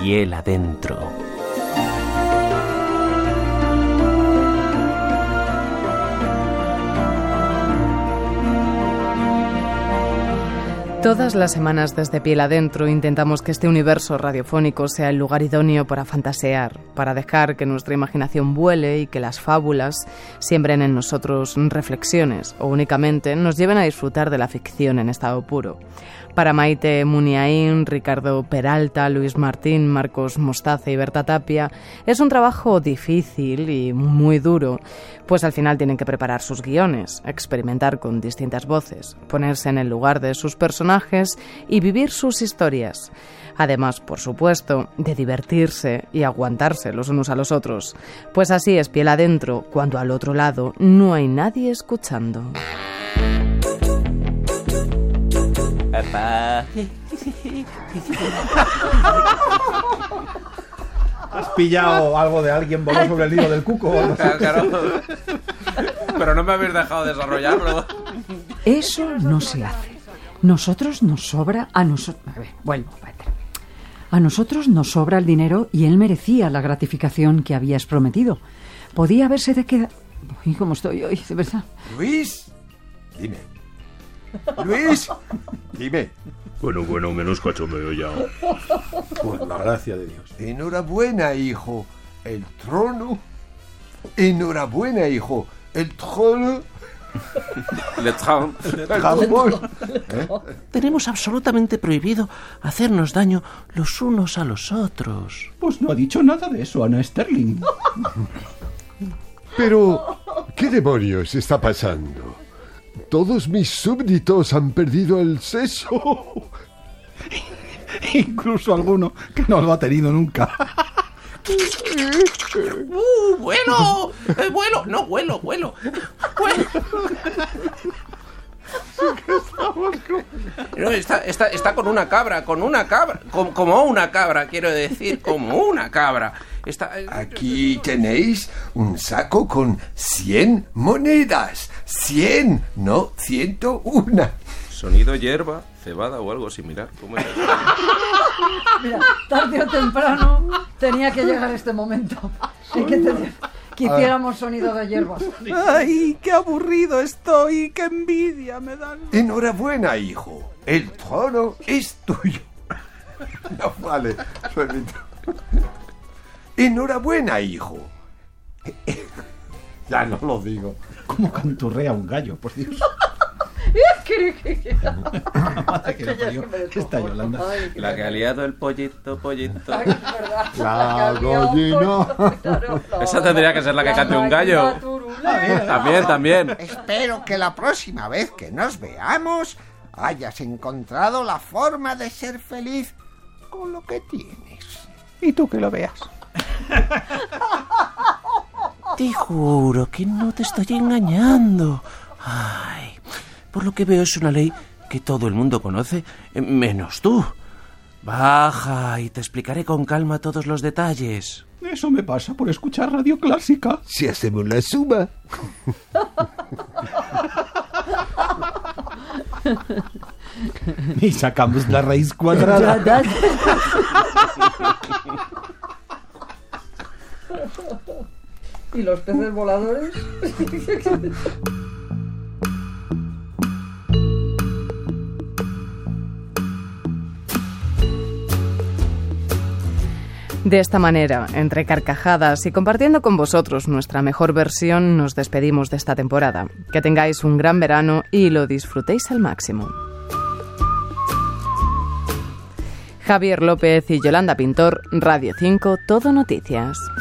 Piel Adentro. Todas las semanas desde Piel Adentro intentamos que este universo radiofónico sea el lugar idóneo para fantasear, para dejar que nuestra imaginación vuele y que las fábulas siembren en nosotros reflexiones o únicamente nos lleven a disfrutar de la ficción en estado puro. Para Maite Muniain, Ricardo Peralta, Luis Martín, Marcos Mostaza y Berta Tapia es un trabajo difícil y muy duro, pues al final tienen que preparar sus guiones, experimentar con distintas voces, ponerse en el lugar de sus personajes y vivir sus historias. Además, por supuesto, de divertirse y aguantarse los unos a los otros. Pues así es Piel Adentro, cuando al otro lado no hay nadie escuchando. Papá. ¿Has pillado algo de alguien voló sobre el hilo del cuco? Claro. Pero no me habéis dejado desarrollarlo. Eso no se hace. Nosotros nos sobra a nosotros. A ver, vuelvo. A nosotros nos sobra el dinero y él merecía la gratificación que habías prometido. Podía haberse de quedar. Uy, cómo estoy hoy, de verdad. Luis, dime. Luis, dime. Bueno, menos cachondeo ya. Por la gracia de Dios. Enhorabuena, hijo. El trono. Enhorabuena, hijo. El trono. Le Trump. Tenemos absolutamente prohibido hacernos daño los unos a los otros. Pues no ha dicho nada de eso, Ana Sterling. Pero, ¿qué demonios está pasando? Todos mis súbditos han perdido el sexo. Incluso alguno que no lo ha tenido nunca. ¡Vuelo! ¡No, vuelo! No, está con una cabra. Como una cabra, quiero decir, como una cabra. Aquí tenéis un saco con 100 monedas. 100, no 101. Sonido hierba, cebada o algo similar. ¿Cómo es eso? Mira, tarde o temprano tenía que llegar este momento en que hiciéramos sonido de hierbas. ¡Ay, qué aburrido estoy! ¡Qué envidia me dan! Enhorabuena, hijo. El trono es tuyo. No vale, suelito. Enhorabuena, hijo. Ya no lo digo. ¿Cómo canturrea un gallo, por Dios? Está Yolanda. La que ha liado el pollito. La gallina. Esa tendría que ser la que cante un gallo. También. Espero que la próxima vez que nos veamos hayas encontrado la forma de ser feliz con lo que tienes. Y tú que lo veas. Te juro que no te estoy engañando. Ay, por lo que veo es una ley que todo el mundo conoce, menos tú. Baja y te explicaré con calma todos los detalles. Eso me pasa por escuchar radio clásica. Si hacemos la suma. Y sacamos la raíz cuadrada. ¿Y los peces voladores? De esta manera, entre carcajadas y compartiendo con vosotros nuestra mejor versión, nos despedimos de esta temporada. Que tengáis un gran verano y lo disfrutéis al máximo. Javier López y Yolanda Pintor, Radio 5, Todo Noticias.